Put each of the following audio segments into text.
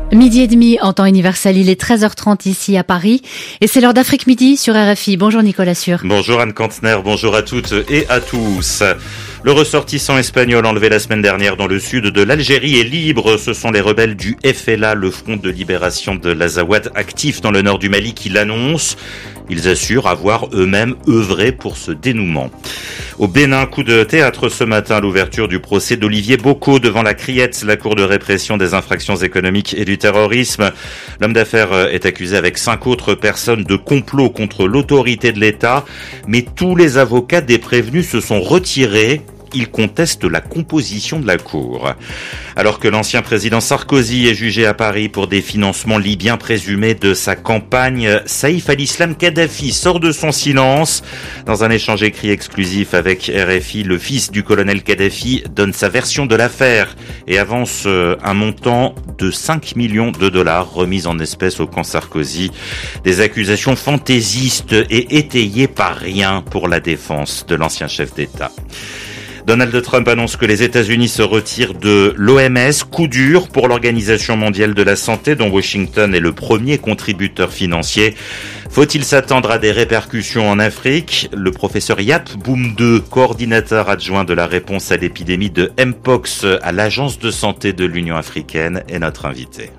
Midi et demi en temps universel, il est 13h30 ici à Paris et c'est l'heure d'Afrique Midi sur RFI. Bonjour Nicolas Sûr. Bonjour Anne Kantner, bonjour à toutes et à tous. Le ressortissant espagnol enlevé la semaine dernière dans le sud de l'Algérie est libre. Ce sont les rebelles du FLA, le Front de libération de l'Azawad, actif dans le nord du Mali, qui l'annoncent. Ils assurent avoir eux-mêmes œuvré pour ce dénouement. Au Bénin, coup de théâtre ce matin à l'ouverture du procès d'Olivier Bocco devant la Criette, la Cour de répression des infractions économiques et du terrorisme. L'homme d'affaires est accusé avec 5 autres personnes de complot contre l'autorité de l'État, mais tous les avocats des prévenus se sont retirés. Il conteste la composition de la Cour. Alors que l'ancien président Sarkozy est jugé à Paris pour des financements libyens présumés de sa campagne, Saïf al-Islam Kadhafi sort de son silence. Dans un échange écrit exclusif avec RFI, le fils du colonel Kadhafi donne sa version de l'affaire et avance un montant de 5 millions de dollars remis en espèces au camp Sarkozy. Des accusations fantaisistes et étayées par rien pour la défense de l'ancien chef d'État. Donald Trump annonce que les États-Unis se retirent de l'OMS, coup dur pour l'Organisation mondiale de la santé dont Washington est le premier contributeur financier. Faut-il s'attendre à des répercussions en Afrique ? Le professeur Yap Boumdeu, coordinateur adjoint de la réponse à l'épidémie de Mpox à l'Agence de santé de l'Union africaine, est notre invité.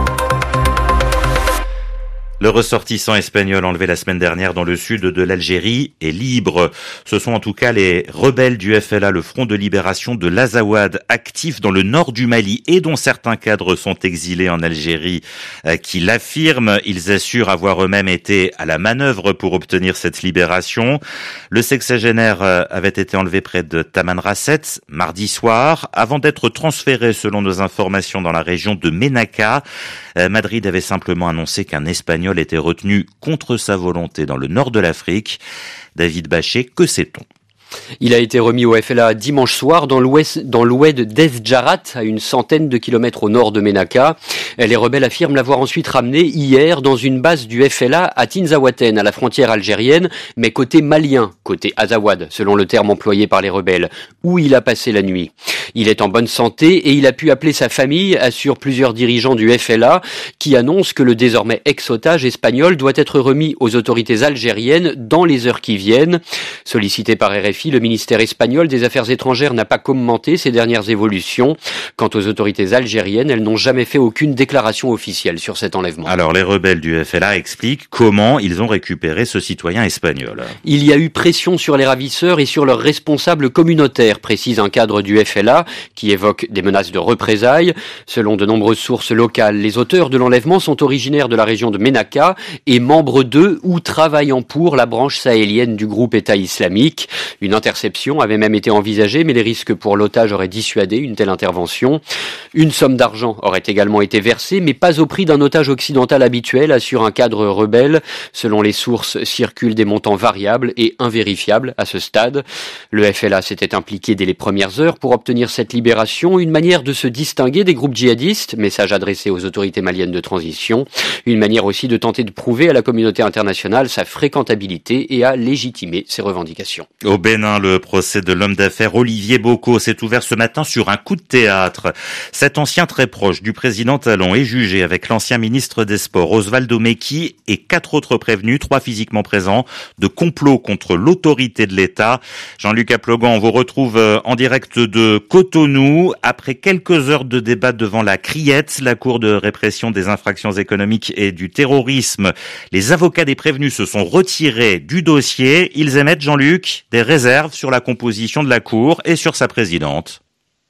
Le ressortissant espagnol enlevé la semaine dernière dans le sud de l'Algérie est libre. Ce sont en tout cas les rebelles du FLA, le Front de libération de l'Azawad, actifs dans le nord du Mali et dont certains cadres sont exilés en Algérie, qui l'affirment. Ils assurent avoir eux-mêmes été à la manœuvre pour obtenir cette libération. Le sexagénaire avait été enlevé près de Tamanrasset mardi soir, avant d'être transféré, selon nos informations, dans la région de Ménaka. Madrid avait simplement annoncé qu'un Espagnol était retenu contre sa volonté dans le nord de l'Afrique. David Bachet, que sait-on ? Il a été remis au FLA dimanche soir dans l'oued d'Ezjarat, à une centaine de kilomètres au nord de Ménaka. Les rebelles affirment l'avoir ensuite ramené hier dans une base du FLA à Tinzaouaten, à la frontière algérienne, mais côté malien, côté Azawad, selon le terme employé par les rebelles, où il a passé la nuit. Il est en bonne santé et il a pu appeler sa famille, assurent plusieurs dirigeants du FLA, qui annoncent que le désormais ex-otage espagnol doit être remis aux autorités algériennes dans les heures qui viennent. Sollicité par RFI, le ministère espagnol des Affaires étrangères n'a pas commenté ces dernières évolutions. Quant aux autorités algériennes, elles n'ont jamais fait aucune déclaration officielle sur cet enlèvement. Alors, les rebelles du FLA expliquent comment ils ont récupéré ce citoyen espagnol. Il y a eu pression sur les ravisseurs et sur leurs responsables communautaires, précise un cadre du FLA, qui évoque des menaces de représailles. Selon de nombreuses sources locales, les auteurs de l'enlèvement sont originaires de la région de Ménaka et membres de ou travaillant pour la branche sahélienne du groupe État islamique. Une interception avait même été envisagée, mais les risques pour l'otage auraient dissuadé une telle intervention. Une somme d'argent aurait également été versée, mais pas au prix d'un otage occidental habituel, assure un cadre rebelle. Selon les sources, circulent des montants variables et invérifiables à ce stade. Le FLA s'était impliqué dès les premières heures pour obtenir cette libération, une manière de se distinguer des groupes djihadistes, message adressé aux autorités maliennes de transition, une manière aussi de tenter de prouver à la communauté internationale sa fréquentabilité et à légitimer ses revendications. Au Bénin, le procès de l'homme d'affaires Olivier Bocco s'est ouvert ce matin sur un coup de théâtre. Cet ancien très proche du président Talon est jugé avec l'ancien ministre des Sports Osvaldo Meki et 4 autres prévenus, 3 physiquement présents, de complot contre l'autorité de l'État. Jean-Luc Aplogan, on vous retrouve en direct de Cotonou. Après quelques heures de débat devant la Criette, la Cour de répression des infractions économiques et du terrorisme, les avocats des prévenus se sont retirés du dossier. Ils émettent, Jean-Luc, des réserves sur la composition de la Cour et sur sa présidente.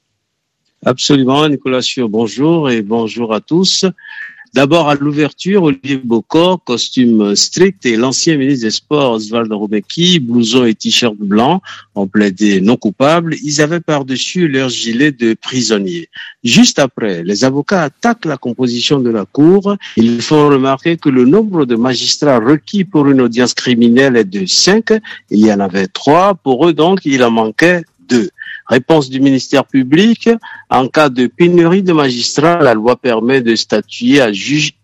Absolument, Nicolas Sûr, bonjour et bonjour à tous. D'abord, à l'ouverture, Olivier Bocco, costume strict, et l'ancien ministre des Sports, Osvaldo Meki, blouson et t-shirt blanc, ont plaidé non coupables. Ils avaient par-dessus leur gilet de prisonnier. Juste après, les avocats attaquent la composition de la Cour. Ils font remarquer que le nombre de magistrats requis pour une audience criminelle est de 5. Il y en avait 3. Pour eux, donc, il en manquait 2. Réponse du ministère public, en cas de pénurie de magistrats, la loi permet de statuer à juge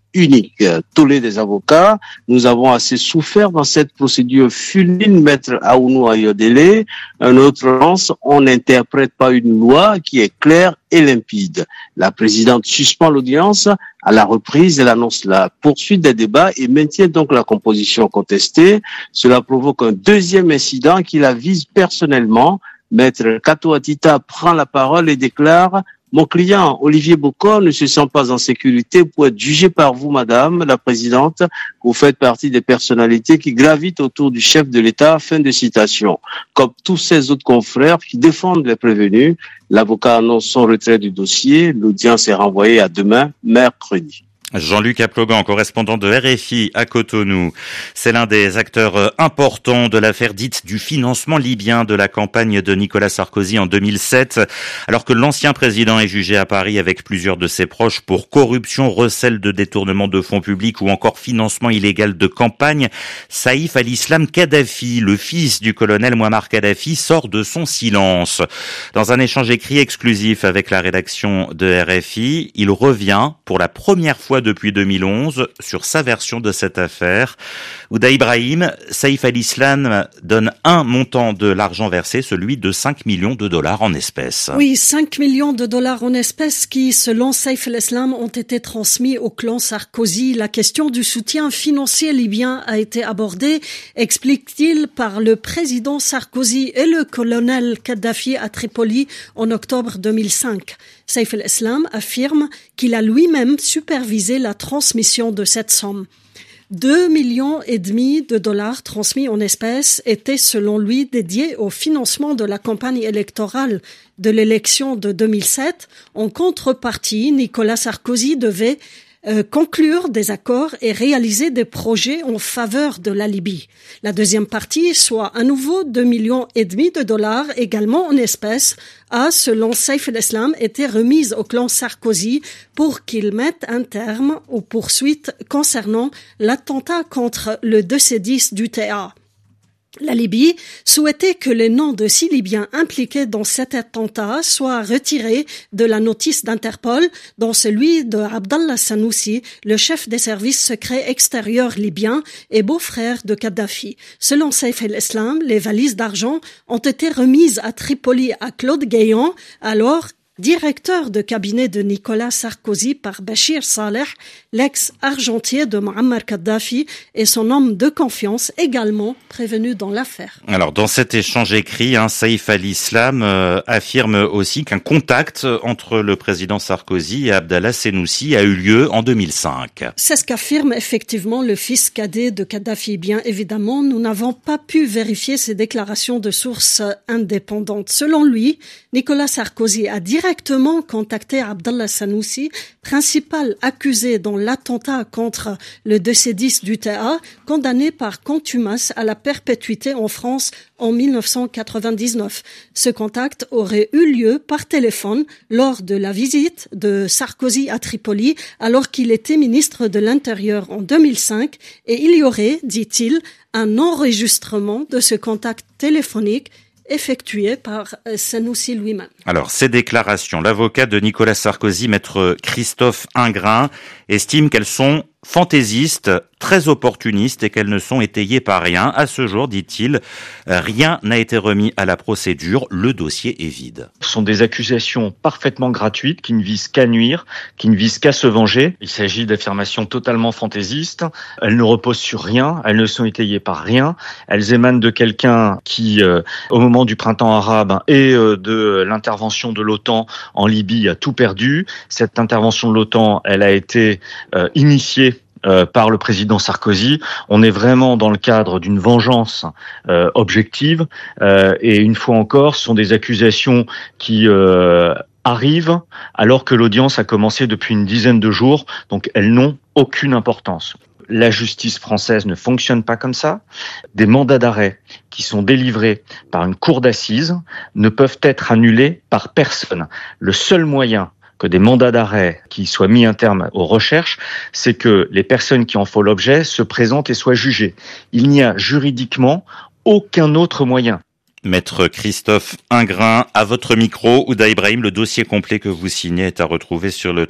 unique. Tollé des avocats, nous avons assez souffert dans cette procédure fulmine, maître Aounou Ayodele. Un autre lance, on n'interprète pas une loi qui est claire et limpide. La présidente suspend l'audience. À la reprise, elle annonce la poursuite des débats et maintient donc la composition contestée. Cela provoque un deuxième incident qui la vise personnellement. Maître Kato Atita prend la parole et déclare: mon client, Olivier Bokor, ne se sent pas en sécurité pour être jugé par vous, madame la présidente. Vous faites partie des personnalités qui gravitent autour du chef de l'État. Fin de citation. Comme tous ses autres confrères qui défendent les prévenus, l'avocat annonce son retrait du dossier. L'audience est renvoyée à demain, mercredi. Jean-Luc Aplogan, correspondant de RFI à Cotonou. C'est l'un des acteurs importants de l'affaire dite du financement libyen de la campagne de Nicolas Sarkozy en 2007. Alors que l'ancien président est jugé à Paris avec plusieurs de ses proches pour corruption, recel de détournement de fonds publics ou encore financement illégal de campagne, Saïf al-Islam Kadhafi, le fils du colonel Mouammar Kadhafi, sort de son silence. Dans un échange écrit exclusif avec la rédaction de RFI, il revient pour la première fois depuis 2011 sur sa version de cette affaire. Ouda Ibrahim, Saïf al-Islam donne un montant de l'argent versé, celui de 5 millions de dollars en espèces. Oui, 5 millions de dollars en espèces qui, selon Saïf al-Islam, ont été transmis au clan Sarkozy. La question du soutien financier libyen a été abordée, explique-t-il, par le président Sarkozy et le colonel Kadhafi à Tripoli en octobre 2005. Saïf al-Islam affirme qu'il a lui-même supervisé la transmission de cette somme. 2,5 millions de dollars transmis en espèces étaient selon lui dédiés au financement de la campagne électorale de l'élection de 2007. En contrepartie, Nicolas Sarkozy devait conclure des accords et réaliser des projets en faveur de la Libye. La deuxième partie, soit à nouveau 2,5 millions de dollars, également en espèces, a, selon Saïf al-Islam, été remise au clan Sarkozy pour qu'il mette un terme aux poursuites concernant l'attentat contre le 2C10 du TA. La Libye souhaitait que les noms de 6 Libyens impliqués dans cet attentat soient retirés de la notice d'Interpol, dont celui de Abdallah Sanoussi, le chef des services secrets extérieurs libyens et beau-frère de Kadhafi. Selon Saïf al-Islam, les valises d'argent ont été remises à Tripoli à Claude Guéant, alors directeur de cabinet de Nicolas Sarkozy, par Bachir Saleh, l'ex-argentier de Mouammar Kadhafi et son homme de confiance, également prévenu dans l'affaire. Alors, dans cet échange écrit, Saïf al-Islam affirme aussi qu'un contact entre le président Sarkozy et Abdallah Sanoussi a eu lieu en 2005. C'est ce qu'affirme effectivement le fils cadet de Kadhafi. Bien évidemment, nous n'avons pas pu vérifier ces déclarations de sources indépendantes. Selon lui, Nicolas Sarkozy a directement contacté Abdallah Sanoussi, principal accusé dans l'attentat contre le 2C10 du TA, condamné par contumace à la perpétuité en France en 1999. Ce contact aurait eu lieu par téléphone lors de la visite de Sarkozy à Tripoli, alors qu'il était ministre de l'Intérieur en 2005, et il y aurait, dit-il, un enregistrement de ce contact téléphonique effectué par Sanoussi lui-même. Alors, ces déclarations, l'avocat de Nicolas Sarkozy, maître Christophe Ingrain, estime qu'elles sont fantaisistes, très opportunistes et qu'elles ne sont étayées par rien. À ce jour, dit-il, rien n'a été remis à la procédure. Le dossier est vide. Ce sont des accusations parfaitement gratuites qui ne visent qu'à nuire, qui ne visent qu'à se venger. Il s'agit d'affirmations totalement fantaisistes. Elles ne reposent sur rien, elles ne sont étayées par rien. Elles émanent de quelqu'un qui, au moment du printemps arabe et de l'intervention de l'OTAN en Libye, a tout perdu. Cette intervention de l'OTAN, elle a été initiée par le président Sarkozy. On est vraiment dans le cadre d'une vengeance objective et une fois encore, ce sont des accusations qui arrivent alors que l'audience a commencé depuis une dizaine de jours, donc elles n'ont aucune importance. La justice française ne fonctionne pas comme ça. Des mandats d'arrêt qui sont délivrés par une cour d'assises ne peuvent être annulés par personne. Le seul moyen que des mandats d'arrêt qui soient mis un terme aux recherches, c'est que les personnes qui en font l'objet se présentent et soient jugées. Il n'y a juridiquement aucun autre moyen. Maître Christophe Ingrin, à votre micro. Ouda Ibrahim, le dossier complet que vous signez est à retrouver sur le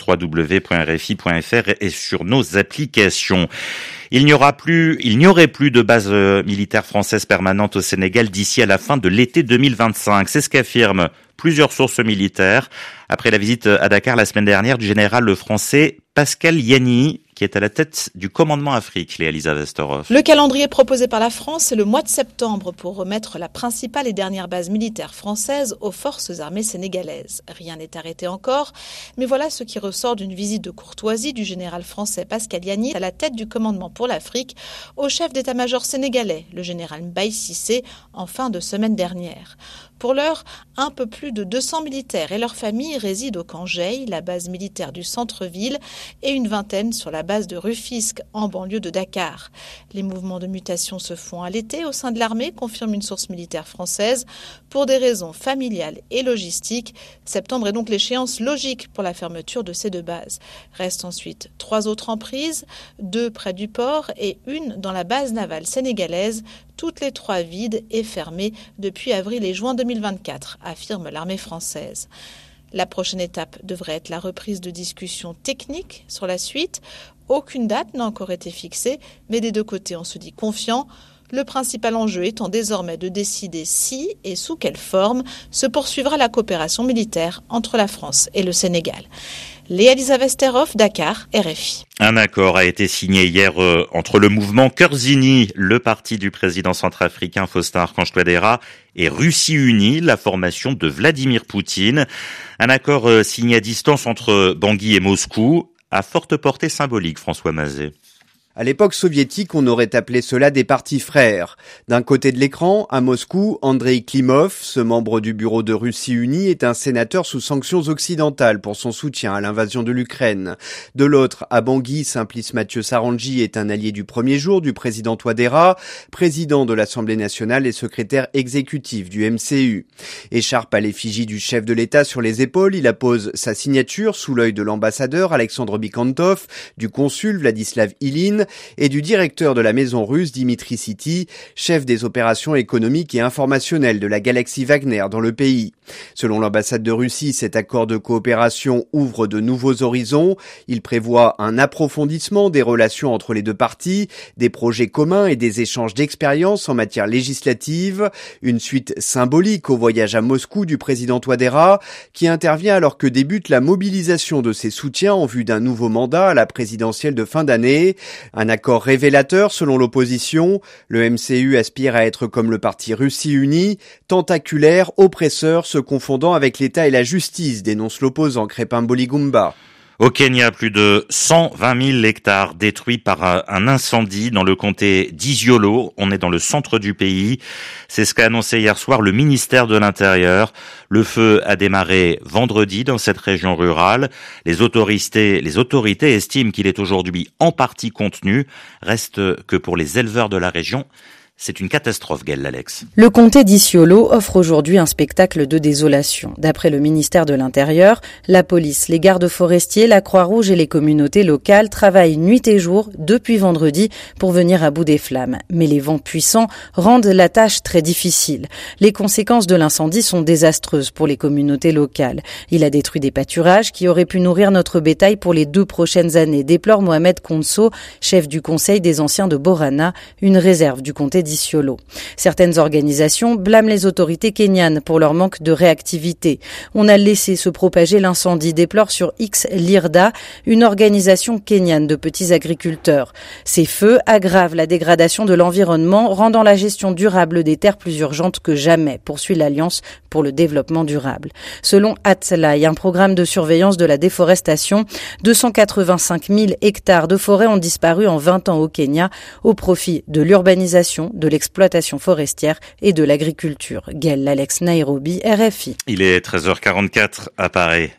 www.rfi.fr et sur nos applications. Il n'y aurait plus de base militaire française permanente au Sénégal d'ici à la fin de l'été 2025. C'est ce qu'affirment plusieurs sources militaires après la visite à Dakar la semaine dernière du général français Pascal Yanni, qui est à la tête du commandement Afrique, Léa-Lisa Vesterhoff. Le calendrier proposé par la France, c'est le mois de septembre pour remettre la principale et dernière base militaire française aux forces armées sénégalaises. Rien n'est arrêté encore, mais voilà ce qui ressort d'une visite de courtoisie du général français Pascal Yanni à la tête du commandement pour l'Afrique au chef d'état-major sénégalais, le général Mbaye Cissé, en fin de semaine dernière. Pour l'heure, un peu plus de 200 militaires et leurs familles résident au camp Jey, la base militaire du centre-ville, et une vingtaine sur la base de Rufisque, en banlieue de Dakar. Les mouvements de mutation se font à l'été au sein de l'armée, confirme une source militaire française, pour des raisons familiales et logistiques. Septembre est donc l'échéance logique pour la fermeture de ces deux bases. Restent ensuite 3 autres en prise, 2 près du port et une dans la base navale sénégalaise, toutes les 3 vides et fermées depuis avril et juin 2024, affirme l'armée française. La prochaine étape devrait être la reprise de discussions techniques sur la suite. Aucune date n'a encore été fixée, mais des deux côtés on se dit confiant. Le principal enjeu étant désormais de décider si et sous quelle forme se poursuivra la coopération militaire entre la France et le Sénégal. Léa-Lisa Vesterhoff, Dakar, RFI. Un accord a été signé hier entre le mouvement Cœurs-Unis, le parti du président centrafricain Faustin Archange Touadéra, et Russie Unie, la formation de Vladimir Poutine. Un accord signé à distance entre Bangui et Moscou, à forte portée symbolique, François Mazet. À l'époque soviétique, on aurait appelé cela des partis frères. D'un côté de l'écran, à Moscou, Andrei Klimov, ce membre du bureau de Russie Unie, est un sénateur sous sanctions occidentales pour son soutien à l'invasion de l'Ukraine. De l'autre, à Bangui, Simplice Mathieu Sarandji est un allié du premier jour du président Touadéra, président de l'Assemblée nationale et secrétaire exécutif du MCU. Écharpe à l'effigie du chef de l'État sur les épaules, il appose sa signature sous l'œil de l'ambassadeur Alexandre Bikantov, du consul Vladislav Ilin, et du directeur de la maison russe Dimitri Siti, chef des opérations économiques et informationnelles de la galaxie Wagner dans le pays. Selon l'ambassade de Russie, cet accord de coopération ouvre de nouveaux horizons. Il prévoit un approfondissement des relations entre les deux parties, des projets communs et des échanges d'expériences en matière législative, une suite symbolique au voyage à Moscou du président Touadéra, qui intervient alors que débute la mobilisation de ses soutiens en vue d'un nouveau mandat à la présidentielle de fin d'année. Un accord révélateur selon l'opposition. Le MCU aspire à être comme le parti Russie Unie, tentaculaire, oppresseur, se confondant avec l'État et la justice, dénonce l'opposant Crépin Boligumba. Au Kenya, plus de 120 000 hectares détruits par un incendie dans le comté d'Isiolo. On est dans le centre du pays. C'est ce qu'a annoncé hier soir le ministère de l'Intérieur. Le feu a démarré vendredi dans cette région rurale. Les autorités estiment qu'il est aujourd'hui en partie contenu. Reste que pour les éleveurs de la région, c'est une catastrophe, Gaëlle Alex. Le comté d'Isiolo offre aujourd'hui un spectacle de désolation. D'après le ministère de l'Intérieur, la police, les gardes forestiers, la Croix-Rouge et les communautés locales travaillent nuit et jour depuis vendredi pour venir à bout des flammes. Mais les vents puissants rendent la tâche très difficile. Les conséquences de l'incendie sont désastreuses pour les communautés locales. Il a détruit des pâturages qui auraient pu nourrir notre bétail pour les 2 prochaines années, déplore Mohamed Konso, chef du conseil des anciens de Borana, une réserve du comté d'Isiolo. Certaines organisations blâment les autorités kenyanes pour leur manque de réactivité. On a laissé se propager l'incendie, déplore sur X l'IRDA, une organisation kenyane de petits agriculteurs. Ces feux aggravent la dégradation de l'environnement, rendant la gestion durable des terres plus urgente que jamais, poursuit l'Alliance pour le développement durable. Selon Atlaï, un programme de surveillance de la déforestation, 285 000 hectares de forêt ont disparu en 20 ans au Kenya au profit de l'urbanisation, de l'exploitation forestière et de l'agriculture. Gaëlle Alex, Nairobi, RFI. Il est 13h44 à Paris.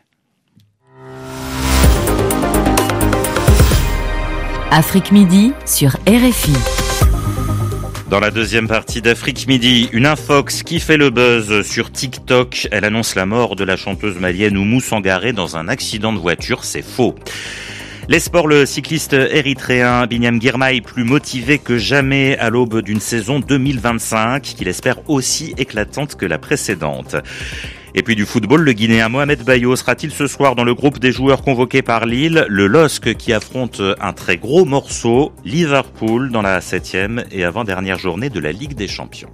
Afrique Midi sur RFI. Dans la deuxième partie d'Afrique Midi, une infox qui fait le buzz sur TikTok. Elle annonce la mort de la chanteuse malienne Oumou Sangaré dans un accident de voiture. C'est faux. Les sports, le cycliste érythréen Binyam Girmay, plus motivé que jamais à l'aube d'une saison 2025 qu'il espère aussi éclatante que la précédente. Et puis du football, le Guinéen Mohamed Bayo sera-t-il ce soir dans le groupe des joueurs convoqués par Lille, le LOSC qui affronte un très gros morceau, Liverpool, dans la 7e et avant-dernière journée de la Ligue des Champions.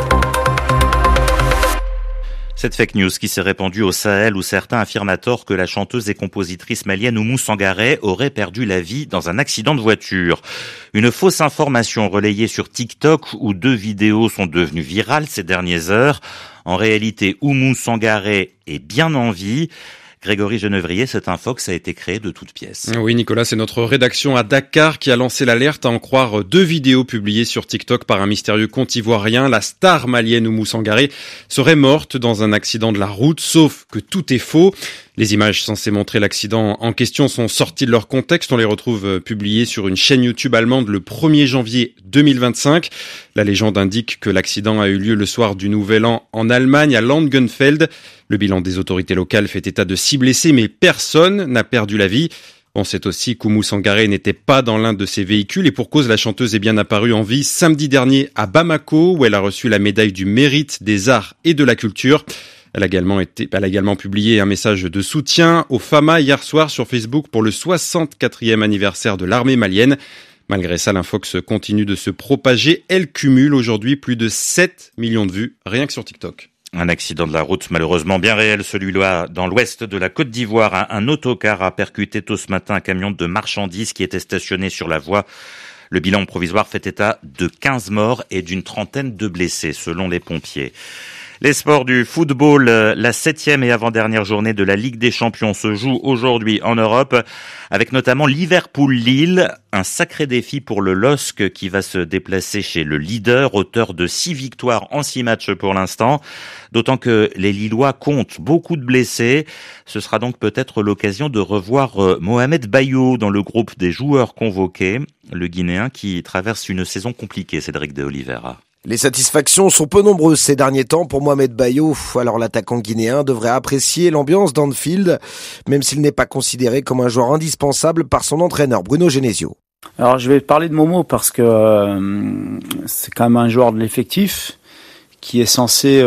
Cette fake news qui s'est répandue au Sahel où certains affirment à tort que la chanteuse et compositrice malienne Oumou Sangaré aurait perdu la vie dans un accident de voiture. Une fausse information relayée sur TikTok où 2 vidéos sont devenues virales ces dernières heures. En réalité, Oumou Sangaré est bien en vie. Grégory Genevrier, cette infox a été créée de toutes pièces. Oui, Nicolas, c'est notre rédaction à Dakar qui a lancé l'alerte à en croire 2 vidéos publiées sur TikTok par un mystérieux compte ivoirien. La star malienne Oumou Sangaré serait morte dans un accident de la route, sauf que tout est faux. Les images censées montrer l'accident en question sont sorties de leur contexte. On les retrouve publiées sur une chaîne YouTube allemande le 1er janvier 2025. La légende indique que l'accident a eu lieu le soir du Nouvel An en Allemagne, à Langenfeld. Le bilan des autorités locales fait état de 6 blessés, mais personne n'a perdu la vie. On sait aussi qu'Oumou Sangaré n'était pas dans l'un de ces véhicules et pour cause, la chanteuse est bien apparue en vie samedi dernier à Bamako, où elle a reçu la médaille du mérite des arts et de la culture. Elle a également publié un message de soutien aux FAMA hier soir sur Facebook pour le 64e anniversaire de l'armée malienne. Malgré ça, l'infox continue de se propager. Elle cumule aujourd'hui plus de 7 millions de vues, rien que sur TikTok. Un accident de la route malheureusement bien réel, celui-là dans l'ouest de la Côte d'Ivoire. Un autocar a percuté tôt ce matin un camion de marchandises qui était stationné sur la voie. Le bilan provisoire fait état de 15 morts et d'une trentaine de blessés, selon les pompiers. Les sports du football, la 7e et avant-dernière journée de la Ligue des Champions se joue aujourd'hui en Europe, avec notamment Liverpool-Lille, un sacré défi pour le LOSC qui va se déplacer chez le leader, auteur de 6 victoires en 6 matchs pour l'instant, d'autant que les Lillois comptent beaucoup de blessés. Ce sera donc peut-être l'occasion de revoir Mohamed Bayo dans le groupe des joueurs convoqués, le Guinéen qui traverse une saison compliquée, Cédric de Oliveira. Les satisfactions sont peu nombreuses ces derniers temps pour Mohamed Bayo. Alors l'attaquant guinéen devrait apprécier l'ambiance d'Anfield, même s'il n'est pas considéré comme un joueur indispensable par son entraîneur Bruno Genesio. Alors je vais parler de Momo parce que c'est quand même un joueur de l'effectif qui est censé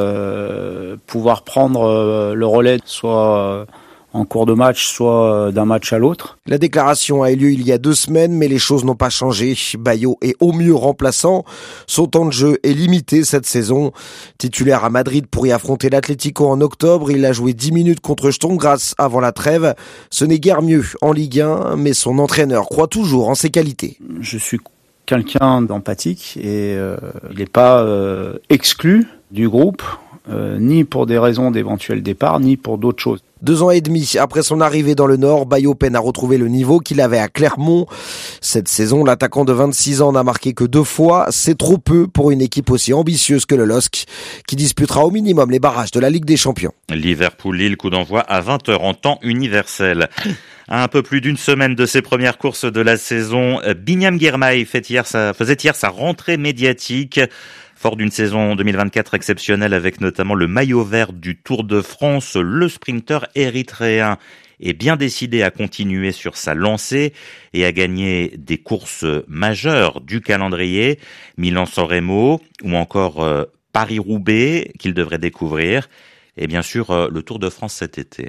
pouvoir prendre le relais soit en cours de match, soit d'un match à l'autre. La déclaration a eu lieu il y a 2 semaines, mais les choses n'ont pas changé. Bayo est au mieux remplaçant. Son temps de jeu est limité cette saison. Titulaire à Madrid pour y affronter l'Atlético en octobre, il a joué 10 minutes contre Sturm Graz avant la trêve. Ce n'est guère mieux en Ligue 1, mais son entraîneur croit toujours en ses qualités. Je suis quelqu'un d'empathique et il n'est pas exclu du groupe, ni pour des raisons d'éventuel départ, ni pour d'autres choses. 2 ans et demi après son arrivée dans le Nord, Bayo peine à retrouver le niveau qu'il avait à Clermont. Cette saison, l'attaquant de 26 ans n'a marqué que 2 fois. C'est trop peu pour une équipe aussi ambitieuse que le LOSC, qui disputera au minimum les barrages de la Ligue des Champions. Liverpool-Lille, coup d'envoi à 20h en temps universel. À un peu plus d'une semaine de ses premières courses de la saison, Binyam Girmay faisait hier sa rentrée médiatique. Fort d'une saison 2024 exceptionnelle avec notamment le maillot vert du Tour de France, le sprinter érythréen est bien décidé à continuer sur sa lancée et à gagner des courses majeures du calendrier, Milan-San Remo ou encore Paris-Roubaix qu'il devrait découvrir et bien sûr le Tour de France cet été.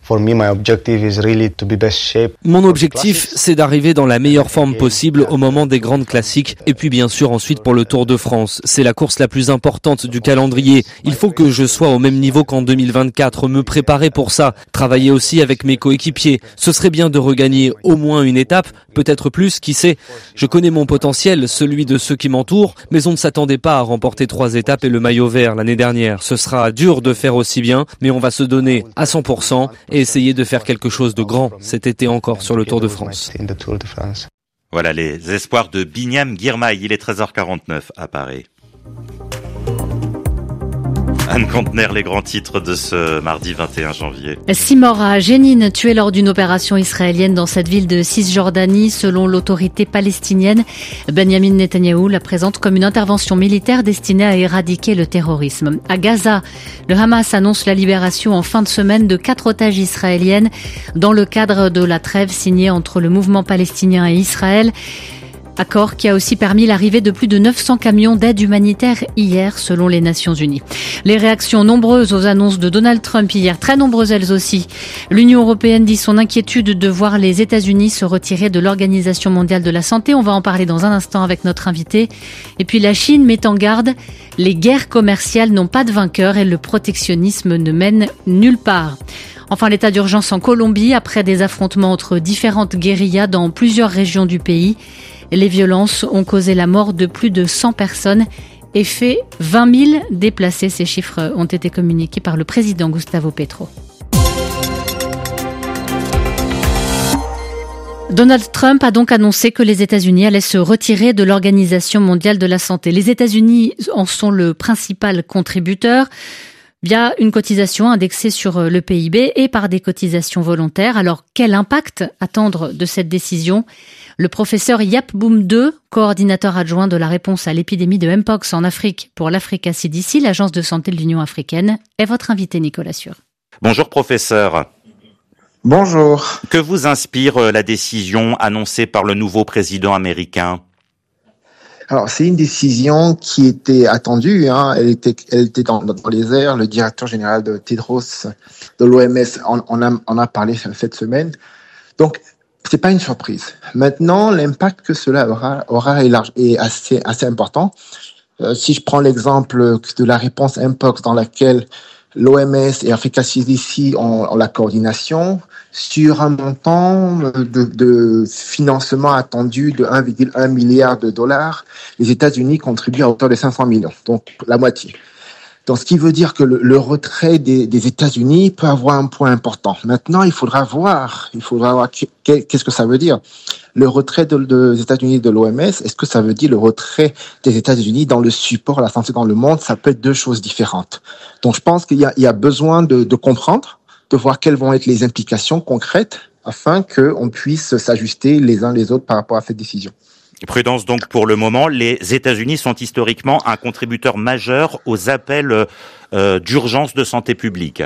Mon objectif, c'est d'arriver dans la meilleure forme possible au moment des grandes classiques et puis bien sûr ensuite pour le Tour de France. C'est la course la plus importante du calendrier. Il faut que je sois au même niveau qu'en 2024, me préparer pour ça, travailler aussi avec mes coéquipiers. Ce serait bien de regagner au moins une étape, peut-être plus, qui sait. Je connais mon potentiel, celui de ceux qui m'entourent, mais on ne s'attendait pas à remporter 3 étapes et le maillot vert l'année dernière. Ce sera dur de faire aussi bien, mais on va se donner à 100% et essayer de faire quelque chose de grand cet été encore sur le Tour de France. Voilà les espoirs de Binyam Girmay. Il est 13h49 à Paris. Anne Contener, les grands titres de ce mardi 21 janvier. 6 morts à Jénine, tués lors d'une opération israélienne dans cette ville de Cisjordanie. Selon l'autorité palestinienne, Benjamin Netanyahou la présente comme une intervention militaire destinée à éradiquer le terrorisme. À Gaza, le Hamas annonce la libération en fin de semaine de 4 otages israéliennes dans le cadre de la trêve signée entre le mouvement palestinien et Israël. Accord qui a aussi permis l'arrivée de plus de 900 camions d'aide humanitaire hier, selon les Nations Unies. Les réactions nombreuses aux annonces de Donald Trump hier, très nombreuses elles aussi. L'Union européenne dit son inquiétude de voir les États-Unis se retirer de l'Organisation mondiale de la santé. On va en parler dans un instant avec notre invité. Et puis la Chine met en garde, les guerres commerciales n'ont pas de vainqueur et le protectionnisme ne mène nulle part. Enfin, l'état d'urgence en Colombie après des affrontements entre différentes guérillas dans plusieurs régions du pays. Les violences ont causé la mort de plus de 100 personnes et fait 20 000 déplacés. Ces chiffres ont été communiqués par le président Gustavo Petro. Donald Trump a donc annoncé que les États-Unis allaient se retirer de l'Organisation mondiale de la santé. Les États-Unis en sont le principal contributeur via une cotisation indexée sur le PIB et par des cotisations volontaires. Alors, quel impact attendre de cette décision ? Le professeur Jaap Boom II, coordinateur adjoint de la réponse à l'épidémie de Mpox en Afrique pour l'Africa CDC, l'agence de santé de l'Union africaine, est votre invité, Nicolas Sûr. Bonjour professeur. Bonjour. Que vous inspire la décision annoncée par le nouveau président américain ? Alors, c'est une décision qui était attendue, Elle était dans les airs. Le directeur général de Tedros, de l'OMS, en a parlé cette semaine. Donc, c'est pas une surprise. Maintenant, l'impact que cela aura est assez important. Si je prends l'exemple de la réponse Mpox dans laquelle l'OMS et Africa CDC ont la coordination sur un montant de financement attendu de 1,1 milliard de dollars. Les États-Unis contribuent à hauteur de 500 millions, donc la moitié. Donc, ce qui veut dire que le retrait des États-Unis peut avoir un point important. Maintenant, il faudra voir qu'est-ce que ça veut dire. Le retrait des États-Unis de l'OMS, est-ce que ça veut dire le retrait des États-Unis dans le support à la santé dans le monde? Ça peut être deux choses différentes. Donc, je pense qu'il y a besoin de comprendre, de voir quelles vont être les implications concrètes afin qu'on puisse s'ajuster les uns les autres par rapport à cette décision. Prudence donc pour le moment, les États-Unis sont historiquement un contributeur majeur aux appels d'urgence de santé publique.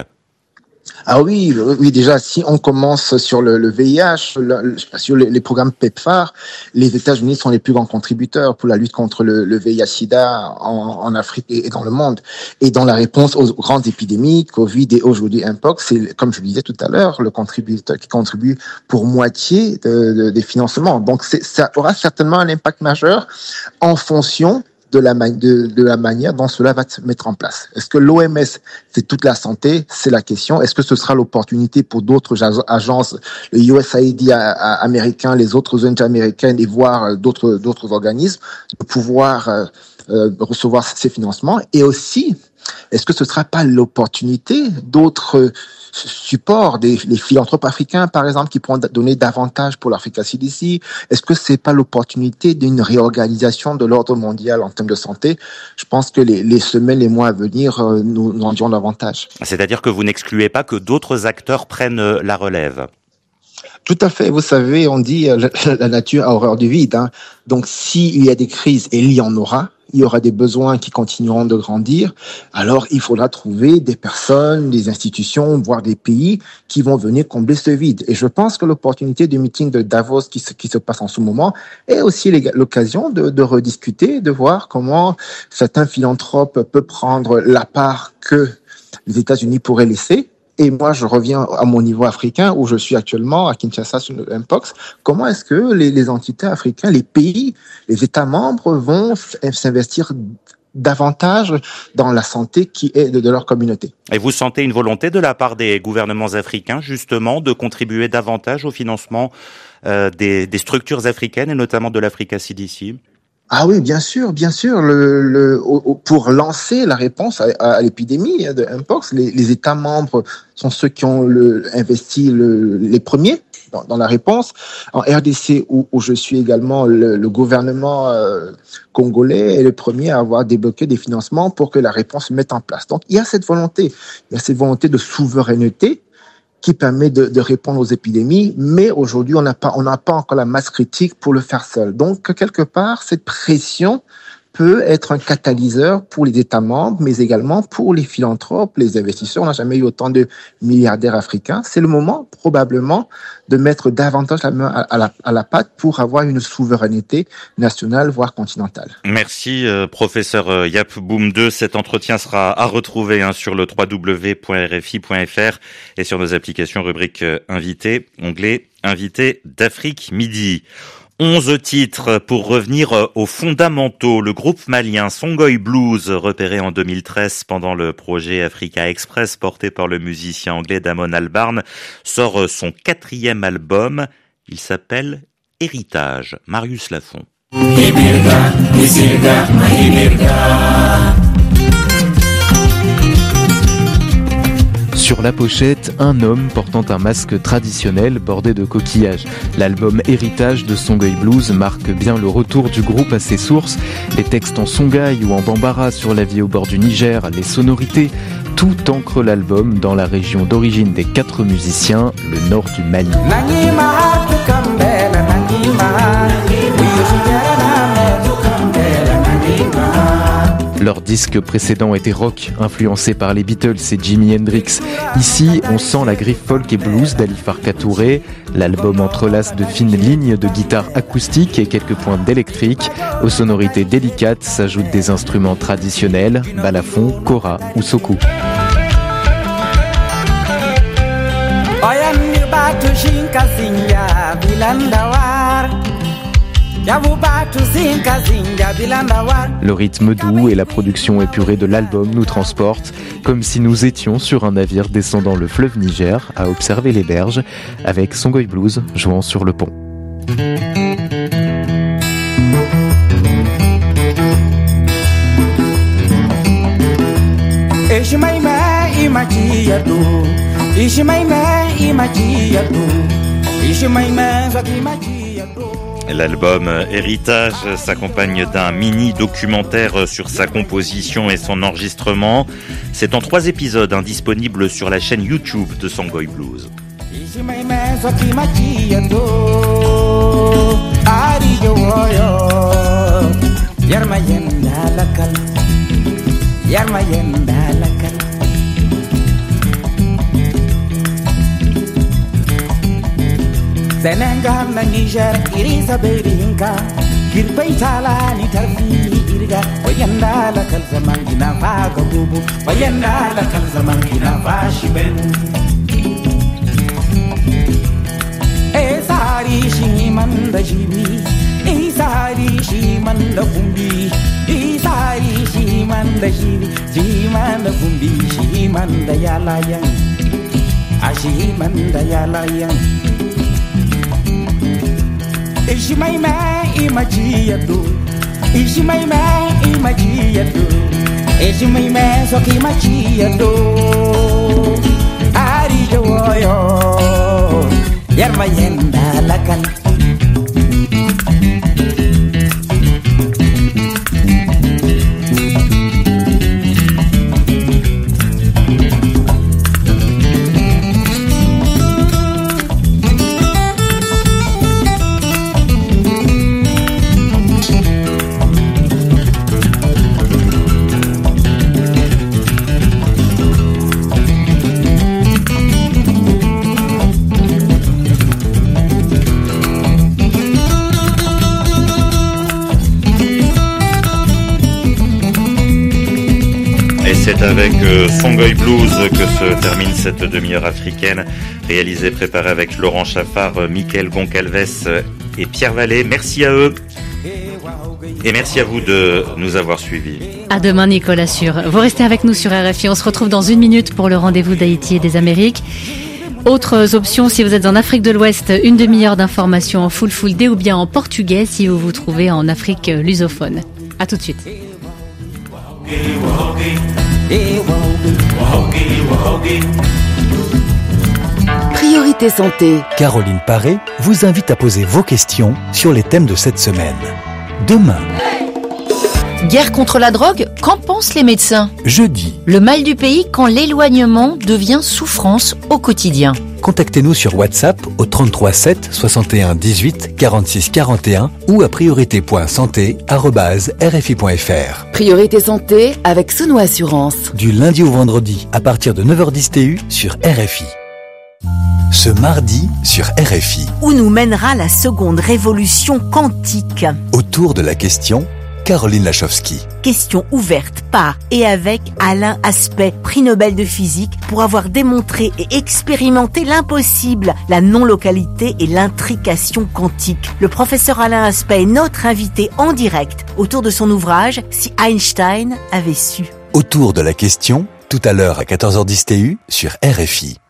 Ah oui, déjà, si on commence sur le VIH, sur les programmes PEPFAR, les États-Unis sont les plus grands contributeurs pour la lutte contre le VIH-Sida en Afrique et dans le monde. Et dans la réponse aux grandes épidémies, Covid et aujourd'hui Mpox, c'est, comme je le disais tout à l'heure, le contributeur qui contribue pour moitié des financements. Donc, ça aura certainement un impact majeur en fonction de la manière dont cela va se mettre en place. Est-ce que l'OMS, c'est toute la santé? C'est la question. Est-ce que ce sera l'opportunité pour d'autres agences, le USAID américain, les autres ONG américaines et voire d'autres organismes, de pouvoir recevoir ces financements? Et aussi, est-ce que ce sera pas l'opportunité d'autres supports, les philanthropes africains, par exemple, qui pourront donner davantage pour l'Africa CDC? Est-ce que c'est pas l'opportunité d'une réorganisation de l'ordre mondial en termes de santé? Je pense que les semaines, les mois à venir nous en diront davantage. C'est-à-dire que vous n'excluez pas que d'autres acteurs prennent la relève? Tout à fait. Vous savez, on dit la nature a horreur du vide. Donc, s'il y a des crises, et il y en aura, il y aura des besoins qui continueront de grandir, alors il faudra trouver des personnes, des institutions, voire des pays qui vont venir combler ce vide. Et je pense que l'opportunité du meeting de Davos qui se passe en ce moment est aussi l'occasion de rediscuter, de voir comment certains philanthropes peuvent prendre la part que les États-Unis pourraient laisser. Et moi, je reviens à mon niveau africain, où je suis actuellement, à Kinshasa, sur le Mpox. Comment est-ce que les entités africaines, les pays, les États membres vont s'investir davantage dans la santé qui est de leur communauté? Et vous sentez une volonté de la part des gouvernements africains, justement, de contribuer davantage au financement des structures africaines, et notamment de l'Africa CDC? Ah oui, bien sûr. Pour lancer la réponse à l'épidémie de Mpox, les États membres sont ceux qui ont investi les premiers dans la réponse. En RDC, où je suis également, le gouvernement congolais est le premier à avoir débloqué des financements pour que la réponse se mette en place. Donc, il y a cette volonté de souveraineté qui permet de répondre aux épidémies, mais aujourd'hui, on n'a pas encore la masse critique pour le faire seul. Donc, quelque part, cette pression peut être un catalyseur pour les États membres, mais également pour les philanthropes, les investisseurs. On n'a jamais eu autant de milliardaires africains. C'est le moment, probablement, de mettre davantage la main à la pâte pour avoir une souveraineté nationale, voire continentale. Merci, professeur Jaap Boom 2. Cet entretien sera à retrouver sur le www.rfi.fr et sur nos applications rubrique Invité, onglet Invité d'Afrique Midi. 11 titres pour revenir aux fondamentaux. Le groupe malien Songhai Blues, repéré en 2013 pendant le projet Africa Express porté par le musicien anglais Damon Albarn, sort son 4e album. Il s'appelle Héritage. Marius Lafont. Sur la pochette, un homme portant un masque traditionnel bordé de coquillages. L'album Héritage de Songhai Blues marque bien le retour du groupe à ses sources. Les textes en songhai ou en bambara sur la vie au bord du Niger, les sonorités, tout ancre l'album dans la région d'origine des 4 musiciens, le nord du Mali. Leur disque précédent était rock, influencé par les Beatles et Jimi Hendrix. Ici, on sent la griffe folk et blues d'Ali Farka Touré. L'album entrelace de fines lignes de guitare acoustique et quelques pointes d'électrique. Aux sonorités délicates s'ajoutent des instruments traditionnels, balafon, kora ou sokou. Le rythme doux et la production épurée de l'album nous transportent, comme si nous étions sur un navire descendant le fleuve Niger à observer les berges, avec Songhai Blues jouant sur le pont. L'album Héritage s'accompagne d'un mini-documentaire sur sa composition et son enregistrement. C'est en 3 épisodes, disponible sur la chaîne YouTube de Songhai Blues. Senegal na Niger irisa berinka kirpai tala ni tarfi irga wayanda la kal zaman gina fa ga bubu wayanda la kal zaman gina fa shiben e sari shi man da jibi e sari shi man da kumbi e sari shi man da jibi man da kumbi shi man da yalayan ashi man da yalayan Ishimai ma imajiyado Ishimai ma imajiyado Ishimai ma soki majiyado Ari joyo Yarma yenda lakal C'est avec Songhai Blues que se termine cette demi-heure africaine, réalisée, préparée avec Laurent Chaffard, Mickaël Goncalves et Pierre Vallée. Merci à eux et merci à vous de nous avoir suivis. À demain, Nicolas Sûr. Vous restez avec nous sur RFI. On se retrouve dans 1 minute pour le rendez-vous d'Haïti et des Amériques. Autres options, si vous êtes en Afrique de l'Ouest, 1 demi-heure d'information en full day ou bien en portugais si vous vous trouvez en Afrique lusophone. À tout de suite. Priorité Priorité Santé. Caroline Paré vous invite à poser vos questions sur les thèmes de cette semaine. Demain. Guerre contre la drogue, qu'en pensent les médecins? Jeudi. Le mal du pays quand l'éloignement devient souffrance au quotidien. Contactez-nous sur WhatsApp au 33 7 61 18 46 41 ou à priorité.santé@rfi.fr. Priorité Santé avec Souno Assurance. Du lundi au vendredi à partir de 9h10 TU sur RFI. Ce mardi sur RFI. Où nous mènera la seconde révolution quantique? Autour de la question, Caroline Lachowski. Question ouverte par et avec Alain Aspect, prix Nobel de physique, pour avoir démontré et expérimenté l'impossible, la non-localité et l'intrication quantique. Le professeur Alain Aspect est notre invité en direct autour de son ouvrage « Si Einstein avait su ». Autour de la question, tout à l'heure à 14h10 TU sur RFI.